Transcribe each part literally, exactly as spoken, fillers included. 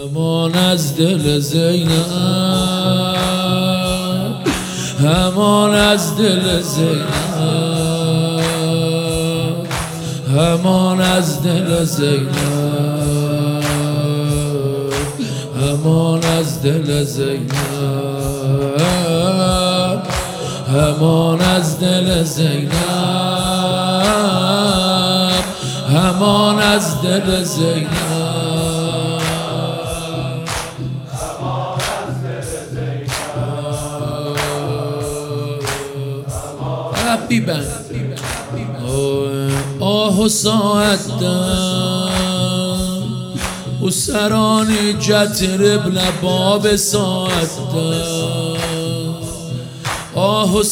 همان از دل زینب، همان از دل زینب، همان از دل زینب، همان از دل زینب، همان از دل زینب، همان از دل زینب. حبیبم آه و ساعتم و سرانی جترب لباب ساعتم، آه و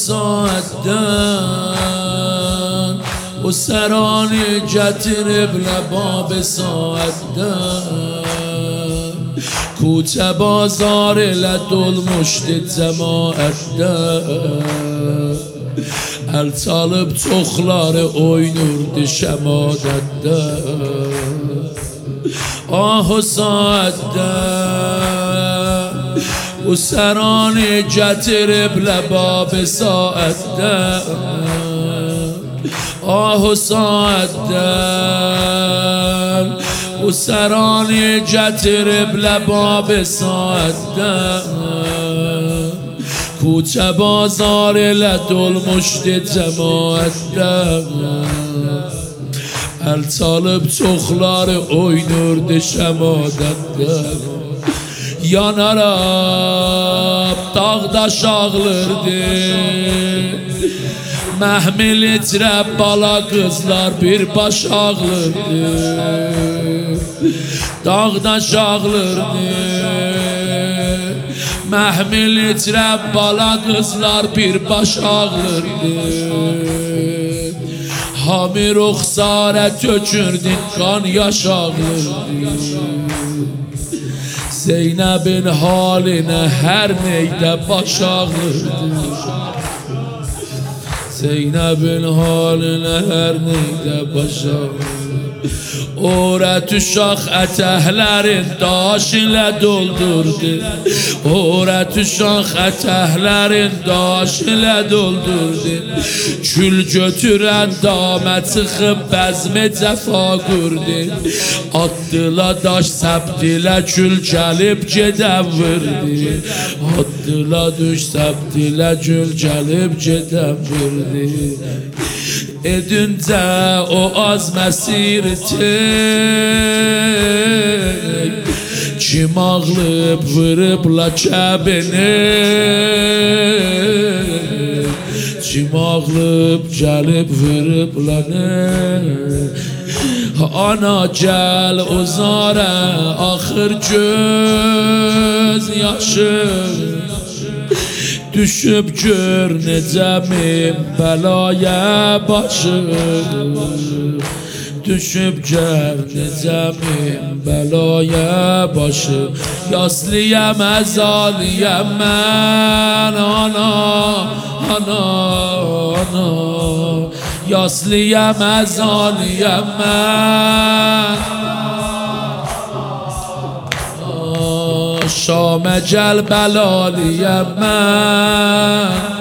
ساعتم و سرانی جترب لباب ساعتم، کوچه بازار لدل مشت cemaat'den el çalıb çoxları oynurdu şəmadətdə. Ah o saatdə bu sərani gətirib ləbab-ı saatdə. Ah o saatdə bu sərani gətirib ləbab-ı saatdə. کوچه بازار لدل مشت cemaat'den el çalıb çoxları oynurdu şəmadətdən. Yanarab dağdaş ağlırdı, məhmil içrəb bala qızlar bir baş ağlırdı, dağdaş ağlırdı, məhmil içrəb bala qızlar bir baş ağlırdı. Hami ruxsarə tökürdün qan yaş ağlırdı. Zeynəbin halinə hər neydə baş ağlırdı. Zeynəbin halinə hər neydə baş ağlırdı. Öğret uşaq ətəhlərin daş ilə doldurdu. Öğret uşaq ətəhlərin daş ilə doldurdu. Kül götürən damə çıxıb bəzmi cəfa qurdu. Atdıla daş səbdilə kül gəlib gedən vurdu. Atdıla düş səbdilə kül gəlib gedən vurdu. Edüncə o az məsir çək, kim ağlayıb vırıbla kəbini, kim ağlayıb gəlib vırıbla nə. Ana gəl uzara axır göz yaşı, düşüb gör necəmim bəlaya başı. Düşüb gör necəmim bəlaya başı. Yaslıyam əzaliyam mən ana, ana, ana. Yaslıyam əzaliyam mən. شام جل بلالیم من.